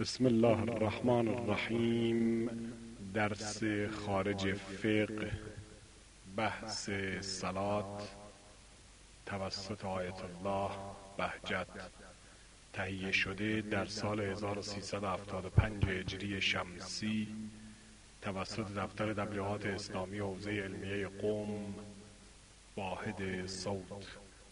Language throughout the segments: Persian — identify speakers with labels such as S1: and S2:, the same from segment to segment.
S1: بسم الله الرحمن الرحیم. درس خارج فقه، بحث صلات توسط آیت الله بهجت، تهیه شده در سال 1375 هجری شمسی توسط دفتر تبلیغات اسلامی حوزه علمیه قم، واحد صوت.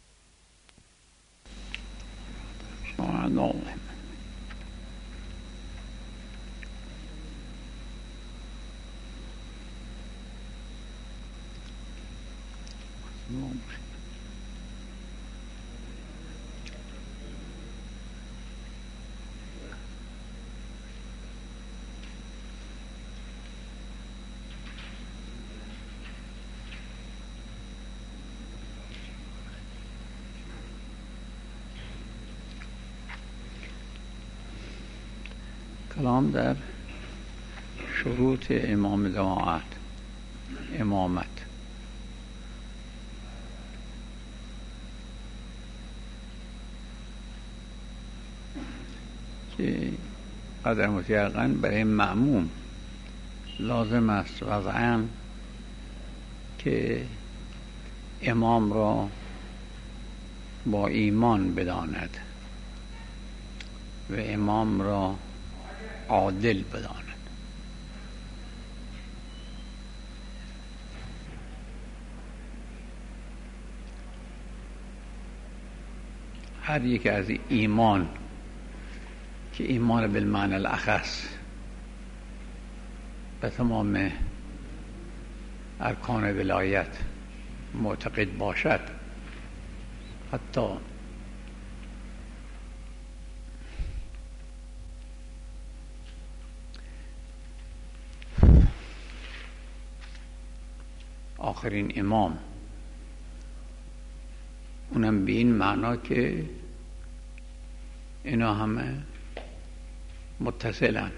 S2: کلام در شروط امامت. که قدر مطلقاً برای مأموم لازم است وضعاً که امام را با ایمان بداند و امام را عادل بداند. هر یک از ایمان که ایمان بالمعنی الاخص به تمام ارکان ولایت معتقد باشد، حتی آخرین امام، اونم به این معنا که اینا همه متصلن،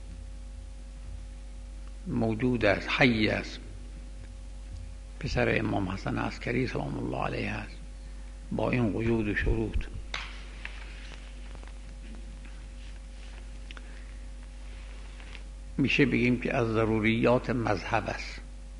S2: موجود است، حی است. پسر امام حسن عسکری سلام الله علیه است با این قیود و شروط. میشه بگیم که از ضروریات مذهب است.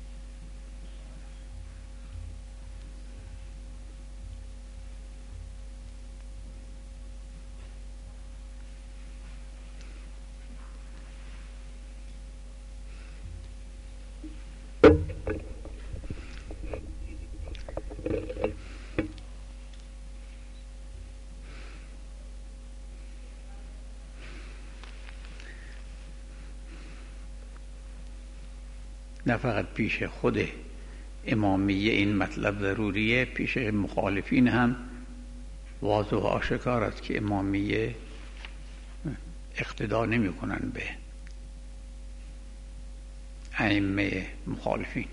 S2: نه فقط پیش خود امامیه این مطلب ضروریه، پیش مخالفین هم واضح و آشکار است که امامیه اقتدا نمی کنن به ائمه مخالفین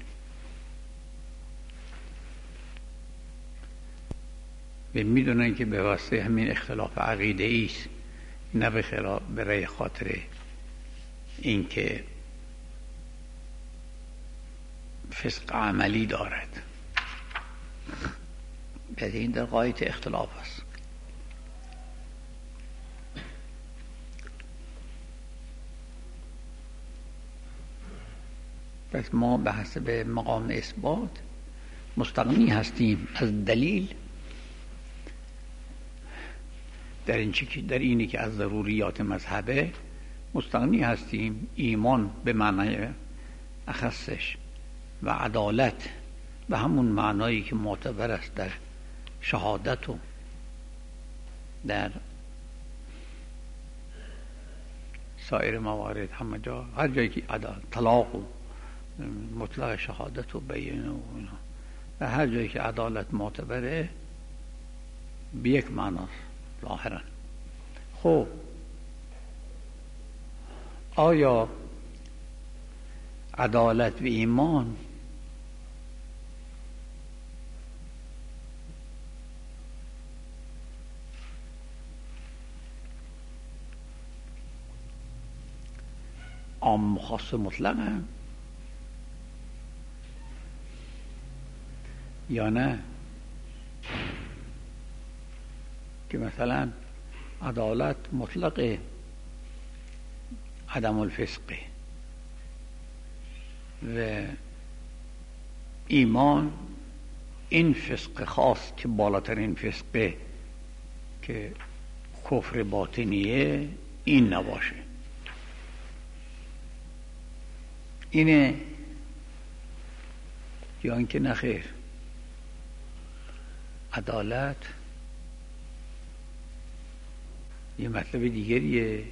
S2: و میدونن که به واسطه همین اختلاف عقیده ایست، نه برای خاطر اینکه فسق عملی دارد. به این در غایت اختلاف است. پس ما به حسب مقام اثبات مستغنی هستیم از دلیل در اینی که از ضروریات مذهبه مستغنی هستیم. ایمان به معنای اخصش و عدالت به همون معنایی که معتبر است در شهادت و در سایر موارد، همه جا، هر جایی که طلاق و مطلق شهادت و بیان و اینا، و هر جایی که عدالت معتبره به یک معناست ظاهرا. خب آیا عدالت و ایمان عام خاص مطلق هم یا نه؟ که مثلا عدالت مطلقه عدم الفسق و ایمان این فسق خاص که بالاترین فسقه که کفر باطنیه این نباشه. اینه یا اینکه نخیر. عدالت یه مطلب دیگریه.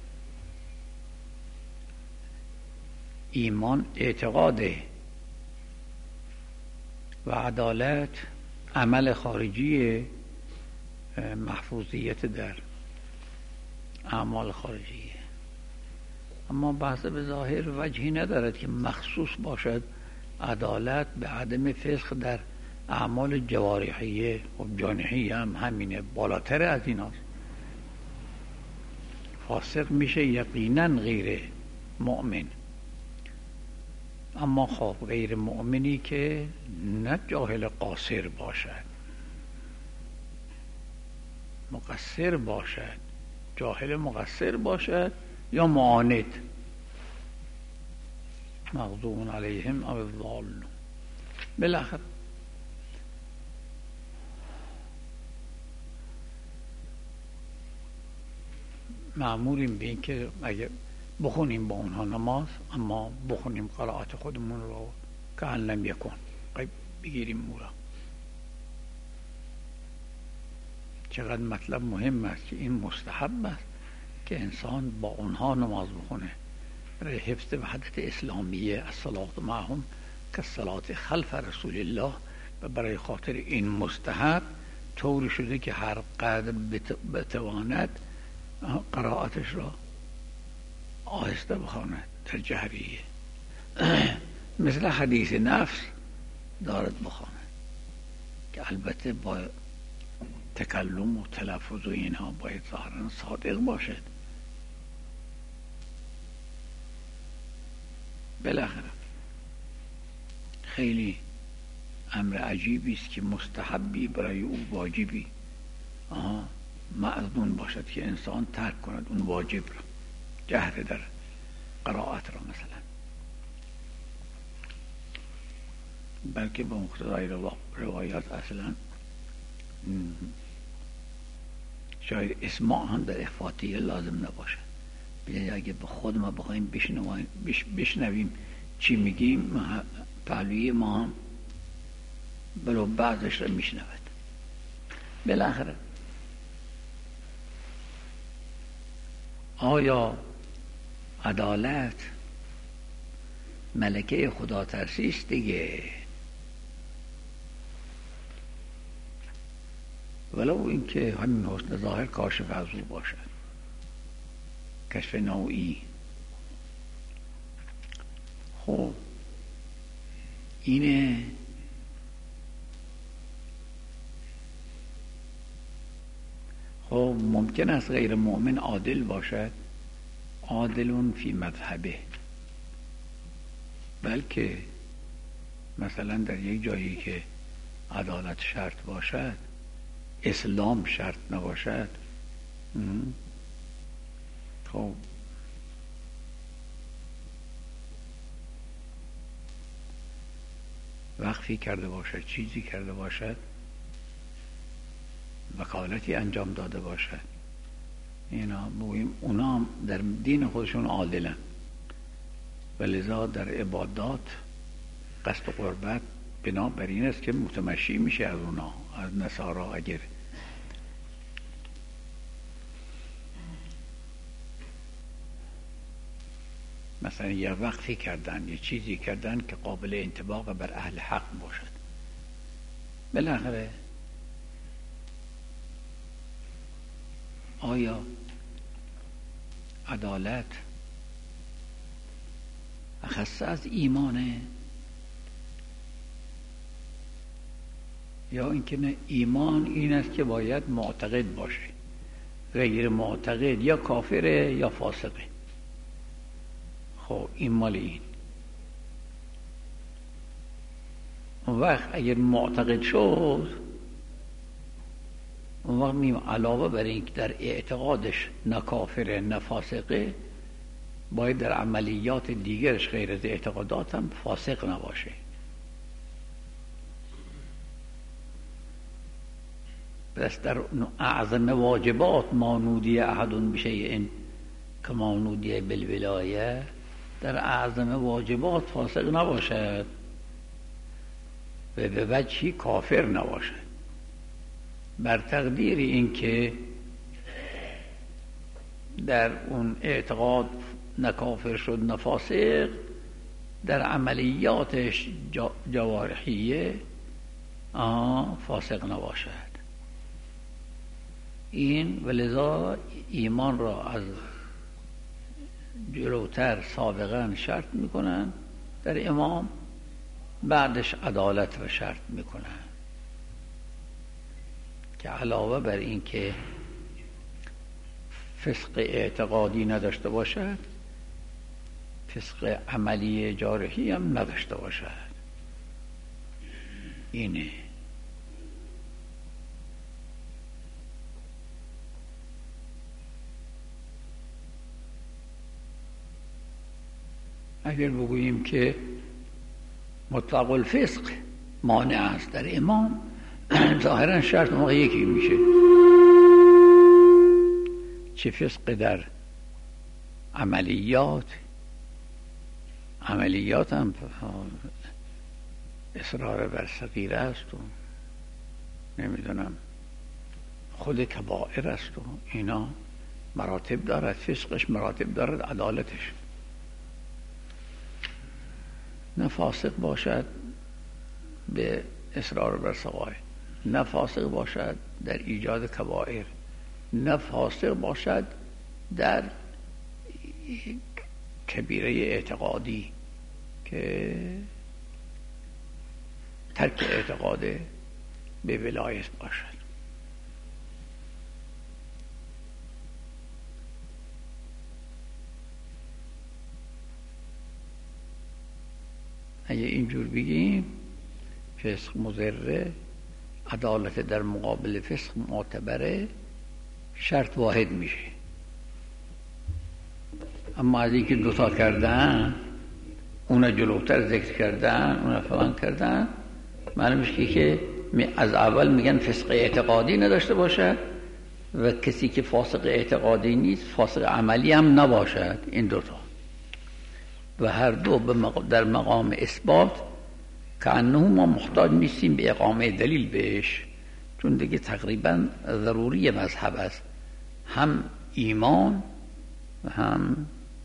S2: ایمان اعتقاده و عدالت عمل خارجی، محفوظیت در اعمال خارجیه. اما بحث به ظاهر وجهی ندارد که مخصوص باشد عدالت به عدم فسق در اعمال جوارحیه و جانحیه هم همینه، بالاتر از این هست. فاسق میشه یقینا غیر مؤمن. اما خب غیر مؤمنی که نه جاهل قاصر باشد، مقصر باشد، جاهل مقصر باشد یا معاند، مغضوب علیهم او الضالون. بالاخره مأموریم به این که اگه بخونیم با اونها نماز، اما بخونیم قرائت خودمون رو که علم یکن بگیریم مورا. چقدر مطلب مهم است که این مستحب است که انسان با اونها نماز بخونه برای حفظ وحدت اسلامیه. الصلاة معهم کالصلاة خلف رسول الله. و برای خاطر این مستحب طوری شده که هر قدر بتواند قرائتش را آهسته بخواند در جهریه، مثل حدیث نفس دارد بخواند که البته با تکلم و تلفظ و اینها باید ظاهرا صادق باشد. بالاخره خیلی امر عجیبی است که مستحبی برای او واجبی مأذون باشد که انسان ترک کند اون واجب را، جهر در قرائت را مثلا، بلکه به مقتضای روایات اصلا شاید اسماع هم در اخفاطیه لازم نباشه. اگه به خود ما بخوایم بشنویم چی میگیم، پهلوی ما هم بلو بعضش را میشنود. بالاخره آیا عدالت ملکه خدا ترسی است دیگه؟ ولو اینکه همین حسن ظاهر کاشف از او باشد، کشف نوعی. خب اینه خب ممکن است غیر مؤمن عادل باشد، عادلون فی مذهبه، بلکه مثلا در یک جایی که عدالت شرط باشد اسلام شرط نباشد، خب وقفی کرده باشد، چیزی کرده باشد، وکالتی انجام داده باشد، اینا بگوییم اونا هم در دین خودشون عادلن و لذا در عبادات قصد و قربت بنابر این است که متمشی میشه از اونا، از نصارا. اگر مثلا یه وقفی کردن، یه چیزی کردن که قابل انطباق بر اهل حق باشد، بالاخره آیا عدالت اخص از ایمانه یا اینکه نه؟ ایمان این است که باید معتقد باشه، غیر معتقد یا کافره یا فاسقه. خب این مال این. اون وقت اگر معتقد شد، اون وقت علاوه بر این که در اعتقادش نه کافره نه فاسقه، باید در عملیات دیگرش غیر از اعتقادات هم فاسق نباشه. پس در اعظم واجبات مانودی احد بشیء که مانودی بالولایه، در اعظم واجبات فاسق نباشد و به وجهی کافر نباشد، بر تقدیر این که در اون اعتقاد نه کافر شد نه فاسق، در عملیاتش جوارحیه فاسق نباشد. این ولذا ایمان را از جلوتر سابقا شرط میکنن در امام، بعدش عدالت را شرط میکنن که علاوه بر این که فسق اعتقادی نداشته باشد، فسق عملی جارحی هم نداشته باشد. اینه. اگر بگوییم که مطلق الفسق مانع است در امام، ظاهرا شرط موقع یکی میشه، چه فسق در عملیات هم اصرار بر صغیره است و نمیدونم خود کبائر است و اینا مراتب دارد، فسقش مراتب دارد، عدالتش. نه فاسق باشد به اصرار بر صغائر، نه فاسق باشد در ایجاد کبائر، نه فاسق باشد در کبیره اعتقادی که ترک اعتقاد به ولایت باشد. اگه اینجور بگیم فسق مضره، عدالت در مقابل فسق معتبره، شرط واحد میشه. اما از اینکه دوتا کردن، اونا جلوتر ذکر کردن، اونا فلان کردن، معلوم میشه که از اول میگن فسق اعتقادی نداشته باشد و کسی که فاسق اعتقادی نیست فاسق عملی هم نباشد. این دوتا و هر دو در مقام اثبات که انه ما محتاج نیستیم به اقامه دلیل بهش، چون دیگه تقریبا ضروری مذهب است، هم ایمان و هم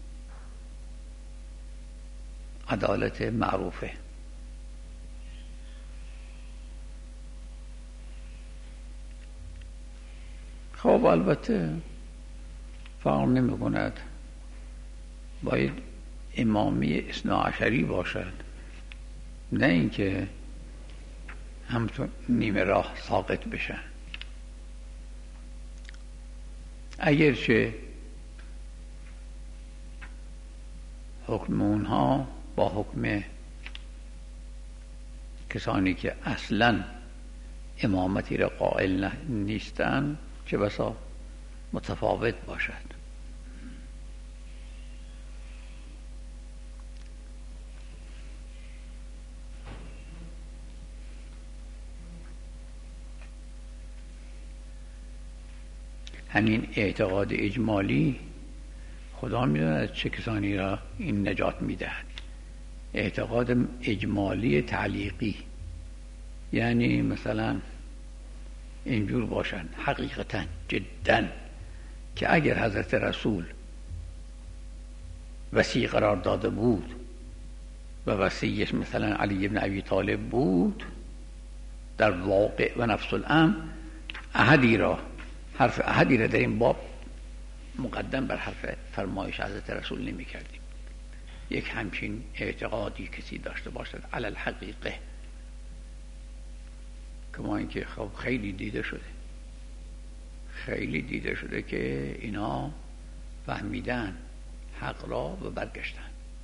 S2: عدالت معروفه. خب البته فرق نمی کند، باید امامی اثنا عشری باشد، نه اینکه همتون نیمه راه ساقط بشن. اگرچه حکم اونها با حکم کسانی که اصلا امامتی را قائل نیستن چه بسا متفاوت باشد. همین اعتقاد اجمالی خدا می‌داند چه کسانی را این نجات می‌دهد. اعتقاد اجمالی تعلیقی یعنی مثلا اینجور باشن حقیقتا جدا که اگر حضرت رسول وصی قرار داده بود و وصیش مثلا علی بن ابی طالب بود، در واقع و نفس الامر حرف احدی را در این باب مقدم بر حرف فرمایش حضرت رسول نمی کردیم. یک همچین اعتقادی کسی داشته باشد علی الحقیقه، کما اینکه خب خیلی دیده شده که اینا فهمیدن حق را و برگشتن.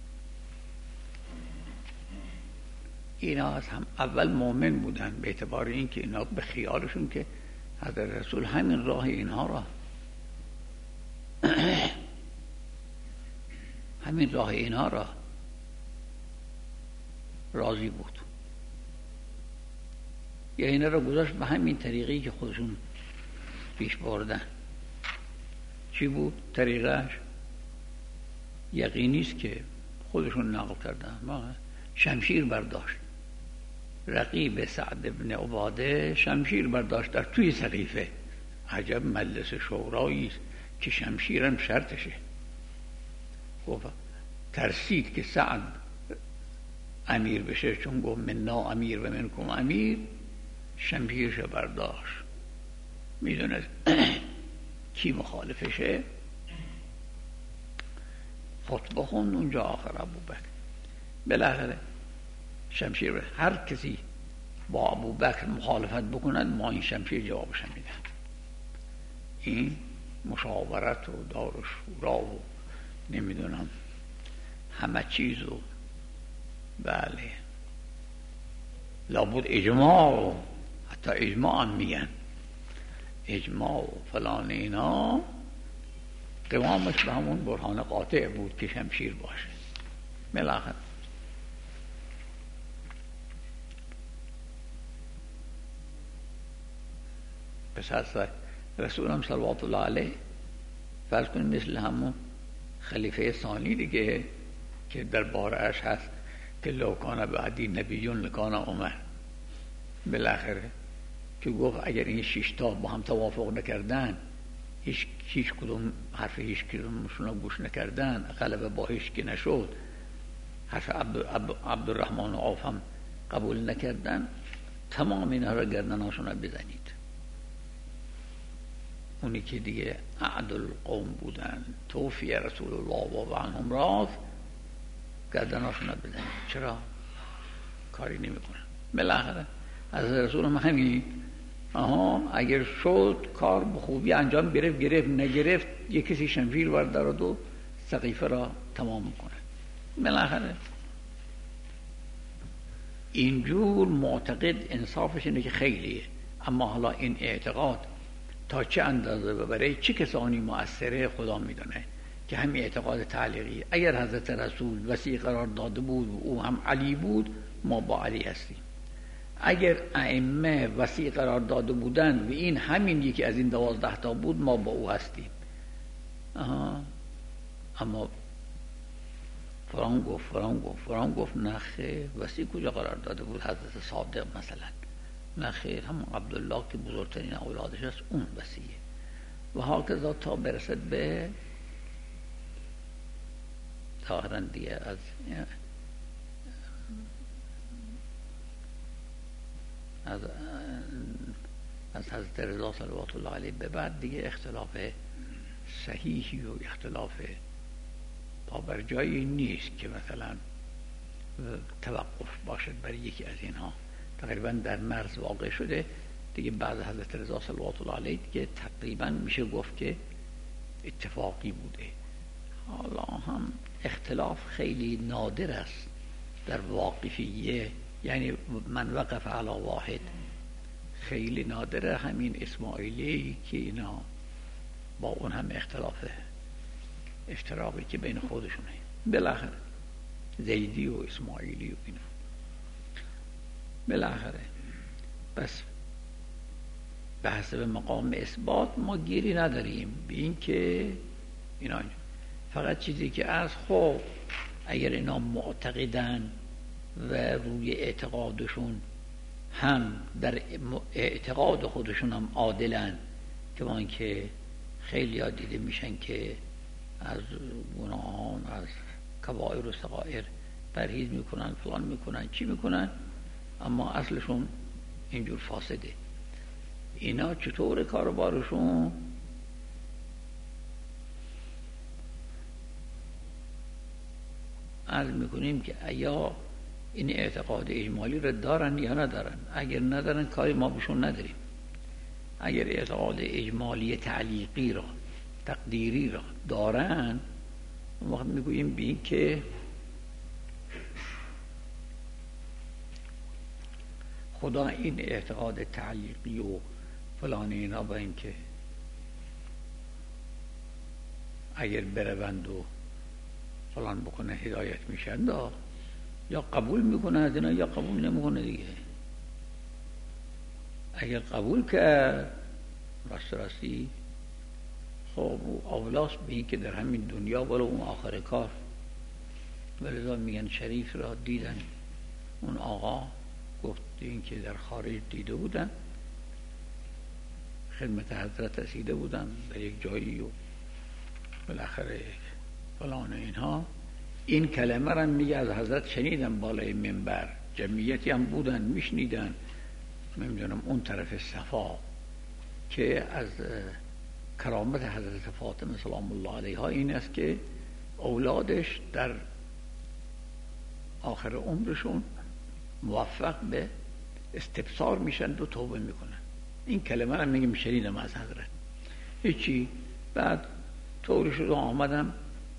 S2: اینا از هم اول مؤمن بودن به اعتبار اینکه اینا به خیالشون که حضرت رسول همین راه اینها را همین راه اینا را راضی بود. یا اینا را گذاشت به همین طریقی که خودشون پیش بردن. چی بود طریقش؟ یقینی است که خودشون نقل کردن. ما شمشیر برداشت، رقیب سعد بن عباده شمشیر برداشت در توی سقیفه. عجب مجلس شورایی است که شمشیرم شرطشه. گفت ترسید که سعد امیر بشه، چون گفت منا امیر و منکم امیر، شمشیرش برداشت. میدونه کی مخالفشه. خطبه خوند اونجا آخر ابوبکر. بالاخره شمشیر هر کسی با ابوبکر مخالفت بکند ما این شمشیر جوابش میدن. این مشاورت و دار و شورا و نمیدونم همه چیز و بله لابد اجماع و حتی اجماع هم میگن اجماع و فلان اینا قوامش به همون برهان قاطع بود که شمشیر باشه. بالاخره پس از رسولم صلوات الله علیه فرض کنیم مثل همون خلیفه ثانی دیگه که در بارش هست که لو کان بعدی نبیون لکان عمر. بالاخره که گفت اگر این 6 تا با هم توافق نکردن، هیچ کدوم حرف هیچ کدومشون رو گوش نکردن، غلبه با هیچ کی نشد، حرف عبدالرحمن عوف هم قبول نکردن، تمام اینا را گردناشون رو بزنید. اونی که دیگه اعدل قوم بودن توفی رسول الله و عنهم راض، گردناشون رو بزنید. چرا؟ کاری نمی کنن. بالاخره از رسول هم همین اگر شد کار به خوبی انجام گرفت نگرفت یک کسی شمشیر بردارد و سقیفه را تمام میکنه. بالاخره اینجور معتقد انصافش اینه که خیلیه، اما حالا این اعتقاد تا چه اندازه و برای چه کسانی مؤثره خدا میدونه که همین اعتقاد تعلیقی. اگر حضرت رسول وصی قرار داده بود و او هم علی بود، ما با علی هستیم. اگر ائمه وصی قرار داده بودن و این همین یکی از این 12 تا بود، ما با او هستیم. اما فران گفت نخیر، وصی کجا قرار داده بود؟ حضرت صادق مثلا. نخیر، همون عبدالله که بزرگترین اولادش است اون وصیه. و هاکذا تا برسد به ظاهراً دیگه از حضرت رضا صلوات الله علیه به بعد دیگه اختلاف صحیحی و اختلاف بر جایی نیست که مثلا توقف باشد برای یکی از اینها. تقریبا در مرز واقع شده دیگه. بعد حضرت رضا صلوات الله علیه دیگه تقریبا میشه گفت که اتفاقی بوده. حالا هم اختلاف خیلی نادر است در واقفیه، یعنی من وقف علی واحد خیلی نادره. همین اسماعیلی که اینا با اون هم افتراقی که بین خودشونه، بالاخره زیدی و اسماعیلی و اینا. بالاخره بس به حسب مقام اثبات ما گیری نداریم به این که اینا فقط چیزی که از خب اگر اینا معتقدن و روی اعتقادشون هم در اعتقاد خودشون هم عادلن، که ما اینکه خیلی ها دیده میشن که از گناهان از کبائر و صغائر پرهیز میکنن، فلان میکنن، چی میکنن، اما اصلشون اینجور فاسده. اینا چطور کاربارشون؟ عرض میکنیم که یا این اعتقاد اجمالی رو دارن یا ندارن. اگر ندارن کاری ما بهشون نداریم. اگر اعتقاد اجمالی تعلیقی را تقدیری را دارن، وقت میگوییم بین که خدا این اعتقاد تعلیقی و فلان اینا با این که اگر بروند و فلان بکنه هدایت میشن، یا قبول میکنه از اینا یا قبول نمیکنه دیگه. اگر قبول کرد راستی خب اولاست به این که در همین دنیا ولو اون آخر کار. ولذا میگن شریف را دیدن اون آقا، گفت این که در خارج دیده بودن، خدمت حضرت رسیده بودن در یک جایی و بالاخره فلان اینها. این کلمه را میگه از حضرت شنیدم بالای منبر، جمعیتی هم بودن میشنیدن. نمیدونم اون طرف صفا که از کرامت حضرت فاطمه سلام الله علیها این است که اولادش در آخر عمرشون موفق به استبصار میشن و توبه میکنن. این کلمه را میگم شنیدم از حضرت. هیچی. بعد طوری شد آمدم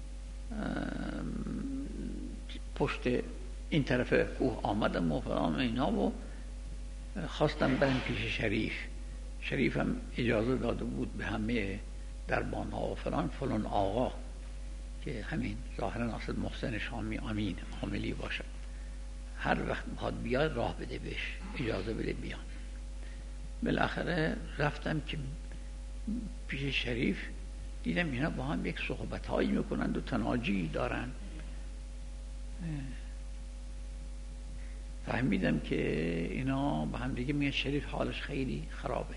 S2: پشت این طرف کوه آمدم و فلان اینا و خواستم برم پیش شریف هم اجازه داده بود به همه دربان ها و فلان آقا که همین ظاهرا ناصر محسن شامی امین عاملی باشه، هر وقت بخواد بیاد راه بده بهش، اجازه بده بیان. بالاخره رفتم که پیش شریف دیدم اینا با هم یک صحبت هایی میکنند و تناجی دارن. فهمیدم که اینا با هم دیگه میگن شریف حالش خیلی خرابه.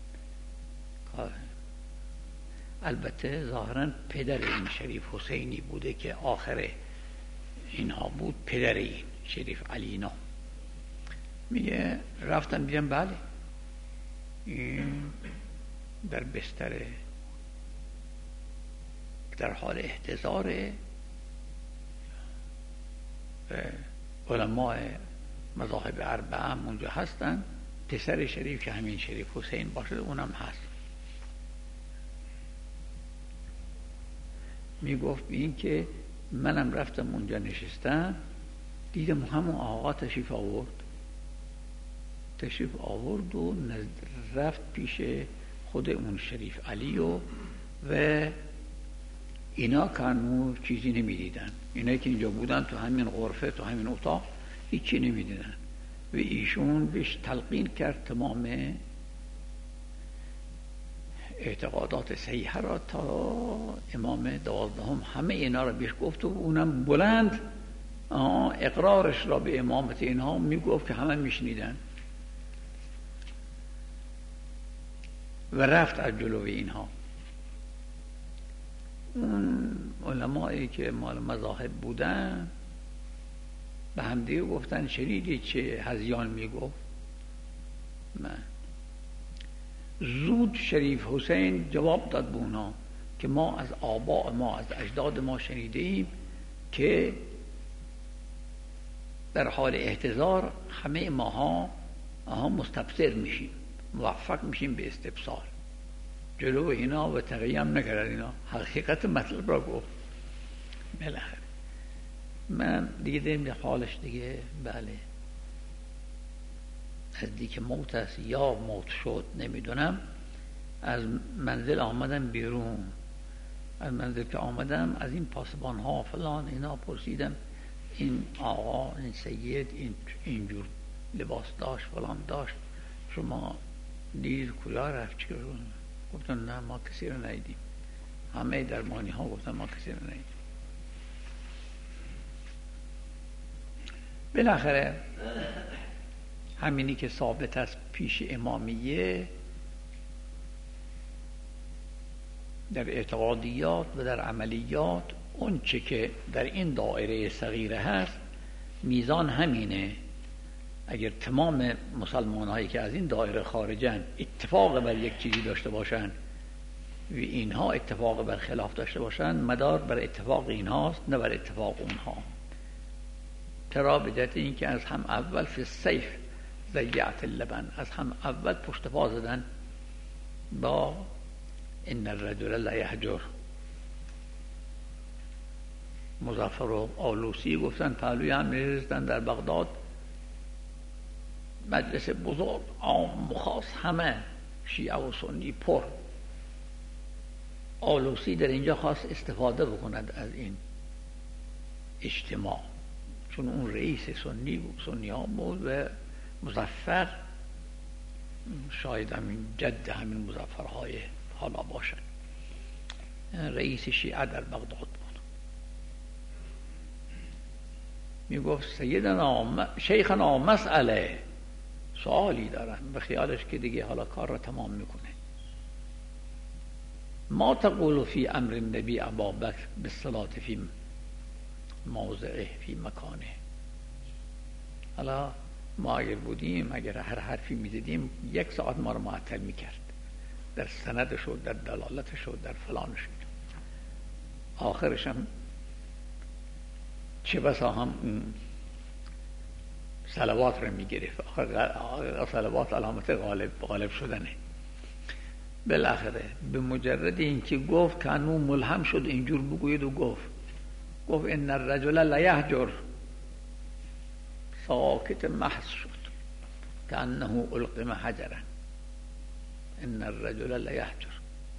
S2: البته ظاهرا پدر این شریف حسینی بوده که آخر اینها بود، پدر این شریف علینا. میگه رفتم دیدم بله این در بستر در حال احتضاره. علماء مذاهب اربعه هم اونجا هستن. پسر شریف که همین شریف حسین باشه اونم هست. میگفت این که منم رفتم اونجا نشستم، دیدم همون آقا تشریف آورد و رفت پیش خود اون شریف علی و اینا کانو چیزی نمیدیدن. اینا که اینجا بودن تو همین غرفه تو همین اتاق هیچی نمیدیدن و ایشون بهش تلقین کرد تمام اعتقادات صحیحه را تا امام 12 همه اینا را بهش گفت و اونم بلند اقرارش را به امامت اینها میگفت که همه میشنیدن و رفت از جلوی اینها. اون علمایی که مال مذاهب بودن به هم دیگه گفتن شنیدی چه هذیان میگفت؟ من زود شریف حسین جواب داد به اونا که ما از آباء ما از اجداد ما شنیده ایم که در حال احتضار همه ماها مستبصر میشیم، موفق میشیم به استبصار. جلو اینا و تقییم نکرد، اینا حقیقت مطلب را گفت. بالاخره من دیگه دیم حالش دیگه بله از دیگه موت است یا موت شد نمیدونم. از منزل آمدم بیرون. از منزل که آمدم از این پاسبان ها فلان اینا پرسیدم این آقا این سید اینجور لباس داشت فلان داشت، شما دیر کجا رفت چی رو؟ گفتن نه ما کسی رو ندیدیم. همه درمانی ها گفتن ما کسی رو ندیدیم. بالاخره همینی که ثابت است پیش امامیه در اعتقادیات و در عملیات، اون چه که در این دایره صغیره هست میزان همینه. اگر تمام مسلمان هایی که از این دایره خارجن اتفاق بر یک چیزی داشته باشن و اینها اتفاق بر خلاف داشته باشن، مدار بر اتفاق اینهاست نه بر اتفاق اونها. چرا؟ به جهت این که از هم اول فی السیف ضیعت اللبن، از هم اول پشت پا زدن با ان الرجل لا یهجر. مظفر و آلوسی گفتن پهلوی هم نشستن در بغداد، مجلس بزرگ عام مخاص همه شیعه و سنی پر. آلوسی در اینجا خواست استفاده بکند از این اجتماع، چون اون رئیس سنی بود، سنی ها بود و مظفر شاید همین جد همین مظفرهای حالا باشد، رئیس شیعه در بغداد بود. می گفت سیدنا شیخنا مسئله، سوالی دارم، به خیالش که دیگه حالا کار را تمام میکنه. ما تقول فی امر النبی ابابکر بالصلاة فی موضعه فی مکانه. حالا ما اگر بودیم، اگر هر حرفی میزدیم 1 ساعت ما رو معطل میکرد، در سندش و در دلالتش و در فلانش. آخرش هم چه بسا هم صلوات رو میگرفت. آخر صلوات علامت غالب شدنه. بالاخره به مجرد اینکه گفت کانو ملهم شد اینجور بگوید و گفت ان الرجل لیهجر، ساکت محض شد کانه القم حجرا، ان الرجل لیهجر.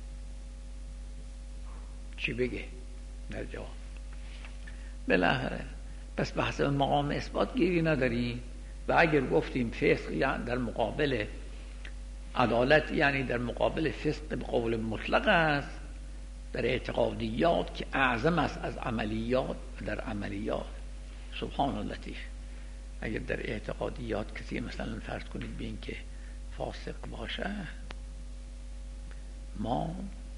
S2: چی بگه در جواب؟ بالاخره پس بحث مقام اثبات گیری نداریم. و اگر گفتیم فسق یعنی در مقابل عدالت، یعنی در مقابل فسق به قول مطلق است در اعتقادیات که اعظم است از عملیات. و در عملیات سبحان اللطیف، اگر در اعتقادیات کسی مثلا فرض کنید به این که فاسق باشه، ما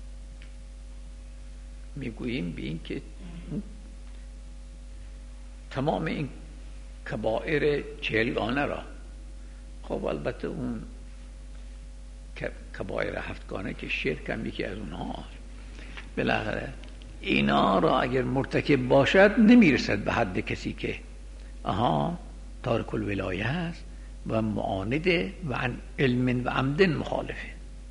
S2: میگوییم به این که تمام این کبائر 40گانه را، خب البته اون کبائر 7گانه که شرک هم یکی از اونها، بالاخره اینا را اگر مرتکب باشد نمیرسد به حد کسی که تارک الولایه هست و معانده و عن علم و عمد مخالفه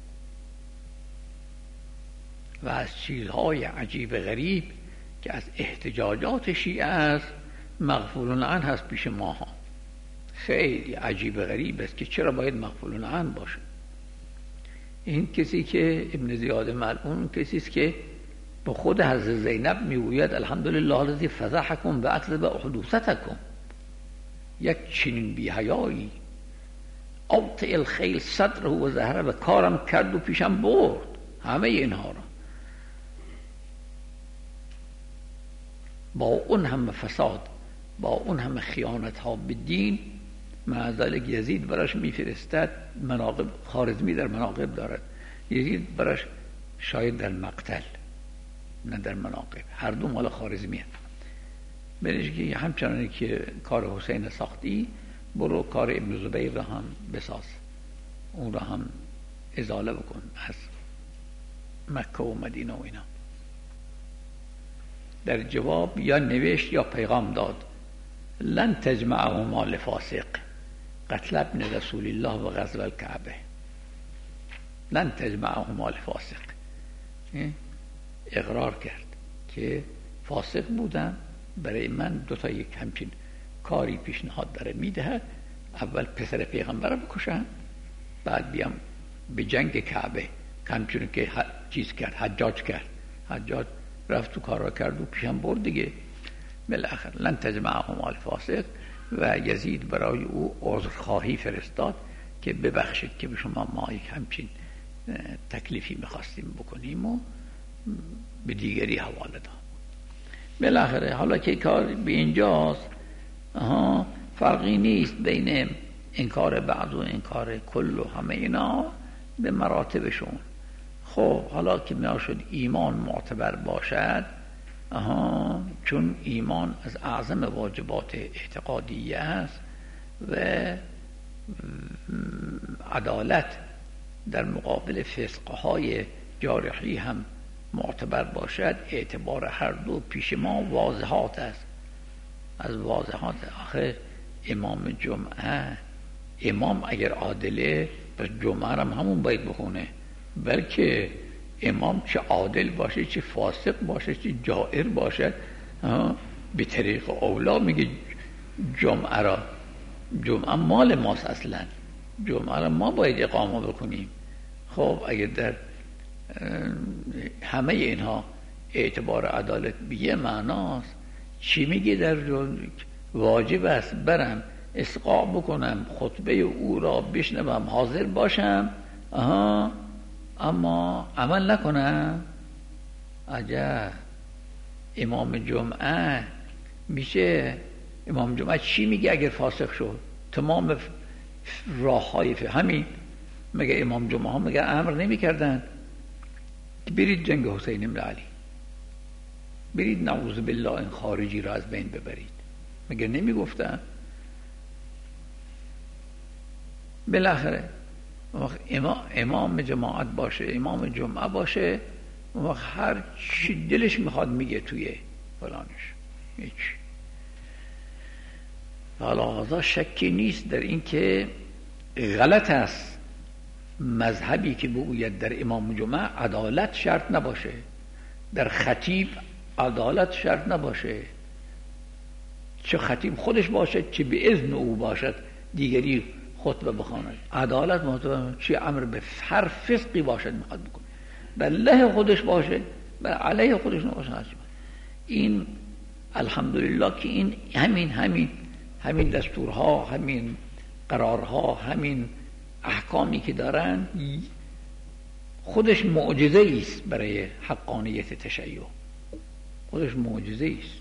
S2: و از چیزهای عجیب غریب که از احتجاجات شیعه است مغفولون عنه هست پیش ماها. خیلی عجیب غریب است که چرا باید مغفولون عنه باشه. این کسی که ابن زیاد ملعون کسی است که به خود حضرت زینب میگوید الحمدلله الذی فضحکم و اکذب حدوثتکم. یک چنین بی‌حیایی اوطئ الخیل صدره و زهره و کارم کرد و پیشم برد همه اینها را، با اون همه فساد، با اون همه خیانت ها به دین، مع ذلک یزید براش میفرستد مناقب. خوارزمی در مناقب دارد، یزید براش شاید در مقتل نه در مناقب، هر دو مال خوارزمی هست. برش که همچنانی که کار حسین ساختی، برو کار ابن زبیر را هم بساز، اون را هم ازاله بکن از مکه و مدینه و اینا. در جواب یا نوشت یا پیغام داد لن تجمعهما لفاسق قتل ابن رسول الله و غزو الکعبه. لن تجمعهما لفاسق، اقرار کرد که فاسق بودن، برای من دوتا یک همچین کاری پیشنهاد داره میده، اول پسر پیغمبر بکشن، بعد بیام به جنگ کعبه، همچون که چیز کرد، حجاج رفت تو کارا کرد و پیشم برد دیگه. بالاخره لن تجمعهما الفاسق و یزید برای او عذرخواهی فرستاد که ببخشید که به شما ما یک همچین تکلیفی میخواستیم بکنیم و به دیگری حواله داد. بالاخره حالا که کار به اینجاست، فرقی نیست بین انکار بعض و انکار کل و همه اینا به مراتبشون. خب حالا که ما شد ایمان معتبر باشد، چون ایمان از اعظم واجبات اعتقادیه است و عدالت در مقابل فسقهای جارحی هم معتبر باشد، اعتبار هر دو پیش ما واضحات است. از واضحات آخر امام جمعه، امام اگر عادله پس جمعه هم همون باید بخونه، بلکه امام چه عادل باشه، چه فاسق باشه، چه جائر باشه، به طریق اولا میگه جمعه مال ماست، اصلا جمعه را ما باید اقامه بکنیم. خب اگر در همه اینها اعتبار عدالت به یه معناست چی میگه در واجب است برم اسقاء بکنم، خطبه او را بشنوم، حاضر باشم، اما عمل نکنم؟ عجب. امام جمعه میشه، امام جمعه چی میگه اگر فاسق شد؟ تمام راه های همین مگه امام جمعه ها مگه امر نمی کردن که برید جنگ حسین ابن علی، برید نعوذ بالله این خارجی را از بین ببرید؟ مگه نمی گفتن؟ بالاخره امام جماعت باشه، امام جمعه باشه، هر چی دلش میخواد میگه توی فلانش، هیچ. حالا شکی نیست در این که غلط است مذهبی که بگوید در امام جمعه عدالت شرط نباشه، در خطیب عدالت شرط نباشه، چه خطیب خودش باشد چه به اذن او باشد دیگری خطبه بخواند. عدالت مطابق چه امر به هر فسقی باشد میخواد بکنه، بله خودش باشه و علیه خودش نباشه. این الحمدلله که این همین دستورها، همین قرارها، همین احکامی که دارن خودش معجزه است برای حقانیت تشیع، خودش معجزه است.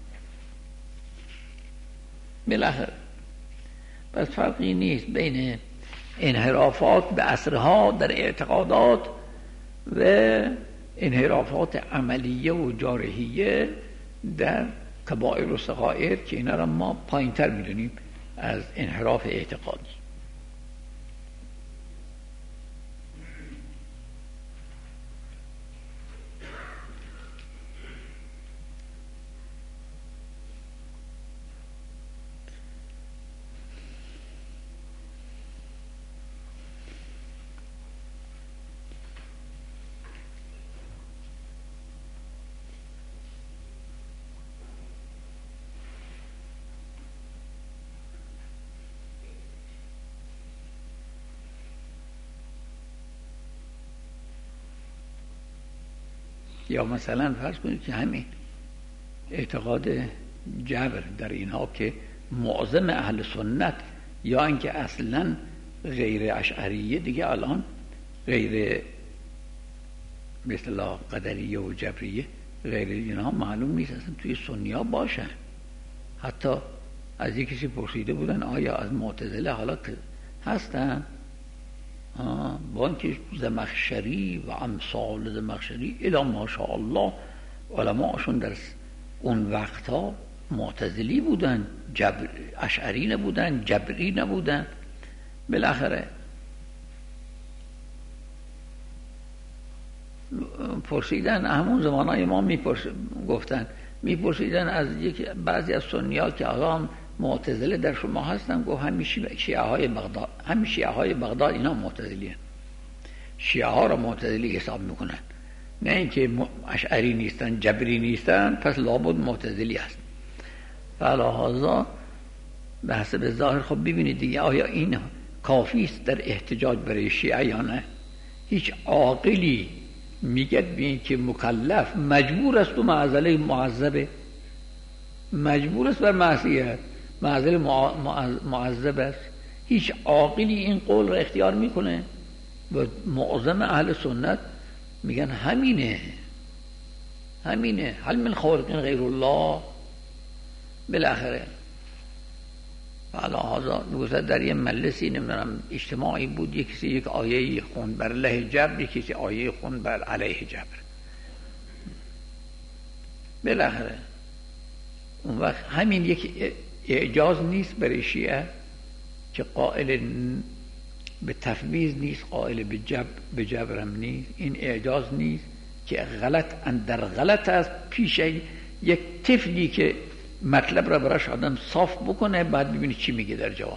S2: بالاخره پس فرقی نیست بین انحرافات به عصرها در اعتقادات و انحرافات عملیه و جارحیه در کبائر و صغائر که اینا را ما پایین‌تر می‌دونیم از انحراف اعتقادی. یا مثلا فرض کنید که همین اعتقاد جبر در اینها که معظم اهل سنت یا اینکه اصلا غیر اشعریه دیگه الان غیر مثلا قدریه و جبریه غیر اینها معلوم نیست اصلا توی سنیا باشن. حتی از یک کسی پرسیده بودن آیا از معتزله حالا هستن؟ با اینکه زمخشری و امثال زمخشری الا ماشاءالله علماءشون در اون وقتها معتزلی بودن، اشعری نبودن، جبری نبودن. بالاخره پرسیدن همون زمانهای ما میپرسیدن از بعضی از سنی‌ها که آقا معتزله در شما هستن؟ گفت همیشه شیعه های بغداد اینا معتزلی هستن، شیعه ها را معتزلی حساب میکنن، نه اینکه اشعری نیستن جبری نیستن پس لابد معتزلی هست. فلهذا به حسب ظاهر خب ببینید دیگه آیا این کافی است در احتجاج برای شیعه یا نه؟ هیچ عاقلی میگه ببین که مکلف مجبور است و معزله معذبه، مجبور است بر معصیت، معزل معذب است. هیچ عاقلی این قول را اختیار میکنه؟ و معظم اهل سنت میگن همینه هل من خالق غیر الله. بالاخره حالا در یه مجلسی نمیدونم اجتماعی بود، یک آیه خوند بر علیه جبر، یکی آیه خوند بر علیه جبر. بالاخره اون وقت همین یک اعجاز نیست برای شیعه که قائل به تفویض نیست، قائل به جبرم نیست. این اعجاز نیست که غلط است پیش یک طفلی که مطلب را براش آدم صاف بکنه بعد ببینی چی میگه در جواب.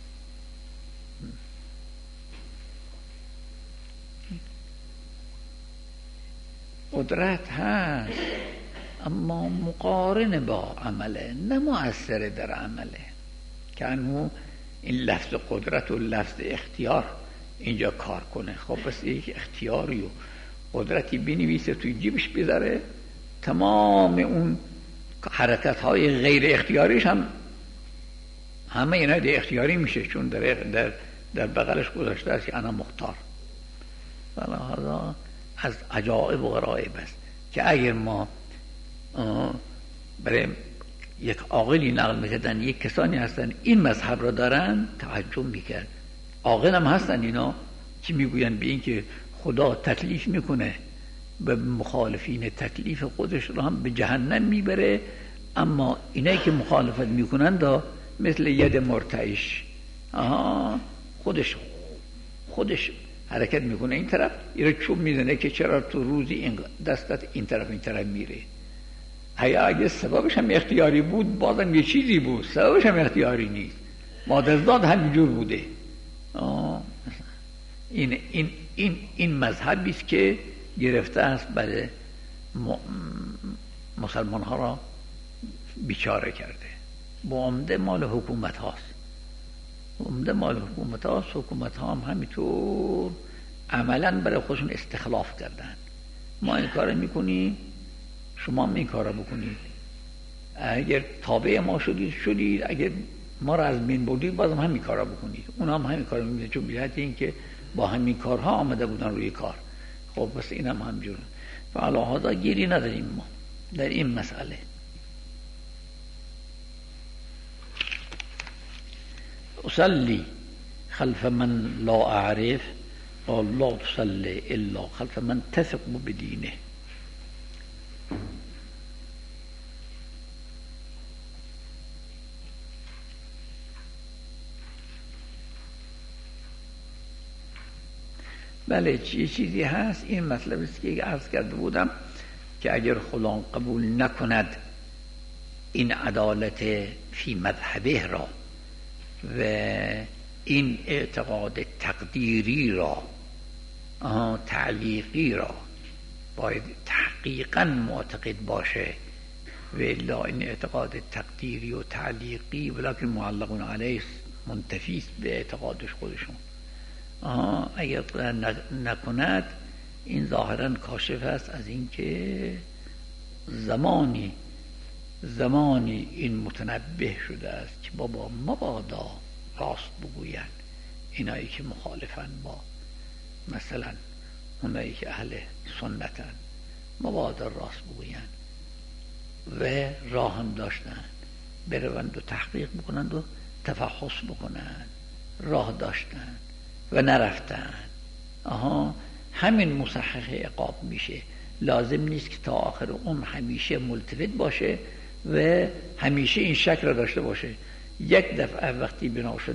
S2: قدرت هست اما مقارن با عمله، نه مؤثر در عمله. که انو این لفظ قدرت و لفظ اختیار اینجا کار کنه. خب پس یک اختیاری و قدرتی بنویسه توی جیبش بذاره، تمام اون حرکت های غیر اختیاریش هم همه اینا ده اختیاری میشه، چون در بغلش گذاشته است که انا مختار. حالا از عجائب و غرایب است که اگر ما برای یک عاقلی نقل میکردن یک کسانی هستن این مذهب را دارن، تعجب میکرد. عاقل هم هستن اینا که میگوین به این که خدا تکلیف میکنه به مخالفین تکلیف خودش را هم به جهنم میبره، اما اینایی که مخالفت میکنن دا مثل ید مرتعش خودش حرکت میکنه این طرف، این چوب میزنه که چرا تو روزی این دستت این طرف میره. اگه سببش هم اختیاری بود بازم یه چیزی بود، سببش هم اختیاری نیست، مادرزاد همینجور بوده. این مذهبی است که گرفته است برای مسلمان ها را بیچاره کرده. با عمده مال حکومت هاست، حکومت ها هم همینطور عملا برای خودشون استخلاف کردن. ما این کار میکنیم، شما هم این کار بکنید. اگر تابع ما شدید، اگر ما را از بین بردید بازم همین کار بکنید. اونا هم همین کار میکنن، چون بی‌حد این که با همین کارها آمده بودن روی کار. خب بس این هم همجوره. فعلا هذا گیری نداریم ما در این مسئله. اصلی خلف من لا اعرف قال لا تصلي الا خلف من تثق بدینه. بله یه چیزی هست، این مطلب است که عرض کرده بودم که اگر خدا قبول نکند این عدالت فی مذهبه را و این اعتقاد تقدیری را تعلیقی را باید تحقیقا معتقد باشه، و الا این اعتقاد تقدیری و تعلیقی ولکن معلقون علیه منتفی به اعتقادش خودشون. اگر نکند این ظاهرا کاشف است از اینکه زمانی این متنبه شده است که بابا مبادا راست بگوین اینایی که مخالفن با مثلا اونایی که اهل سنتن، مبادا راست بگوین و راه هم داشتن بروند و تحقیق بکنند و تفحص بکنند، راه داشتن و نرفتن. همین مصحح عقاب میشه. لازم نیست که تا آخر عمر همیشه ملتفت باشه و همیشه این شک را داشته باشه. یک دفعه وقتی بنا شد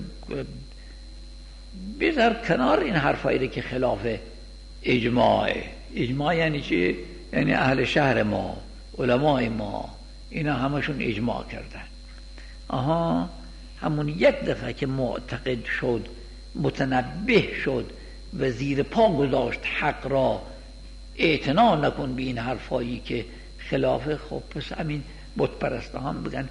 S2: بذار کنار این حرفایی که خلاف اجماع یعنی چی؟ یعنی اهل شهر ما، علمای ما، اینا همشون اجماع کردن. همون یک دفعه که معتقد شد، متنبه شد و زیر پا گذاشت حق را، اعتنا نکن به این حرفایی که خلاف. خب پس همین بت پرسته هم بگن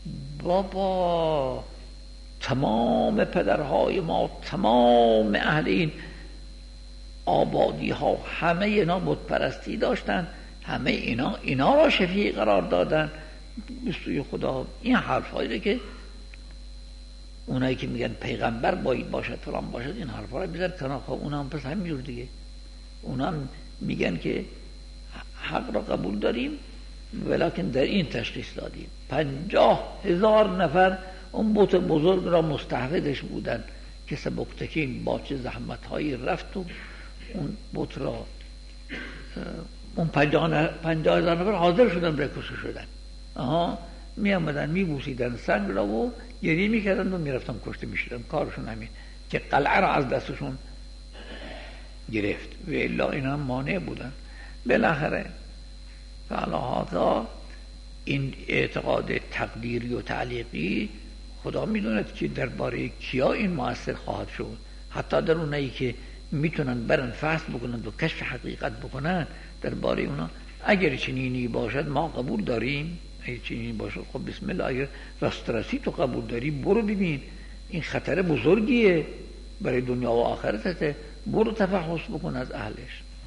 S2: بابا تمام پدرهای ما، تمام اهل این آبادی ها، همه اینا بت پرستی داشتن، همه اینا را شفیع قرار دادن به سوی خدا. این حرفایی که اونایی که میگن پیغمبر باید باشد فلان باشد، این حرفا رو بذار کنار. خب اونا هم پس همینجور دیگه، اونا هم میگن که حق را قبول داریم ولکن در این تشخیص دادیم. 50,000 نفر اون بت بزرگ را مستحوذش بودن که سبکتکین با چه زحمت‌هایی رفت و اون بت را اون 50,000 نفر حاضر شدن برکوسه شدن. می آمدن می بوسیدن سنگ را و گریه می کردن و می رفتن کشته می شدن. کارشون همین که قلعه را از دستشون گرفت و الا اینا مانع بودن. بالاخره فعلا این اعتقاد تقدیری و تعلیقی خدا می داند که درباره کیا این مؤثر خواهد شد. حتی در اونایی که میتونن برن فحص بکنند و کشف حقیقت بکنن درباره اونا، اگر چنینی باشد ما قبول داریم. اگر چنینی باشد خب بسم الله، اگر راسترسی تو قبول داری برو ببین، این خطر بزرگیه برای دنیا و آخرتته، برو تفحص بکن از اهلش.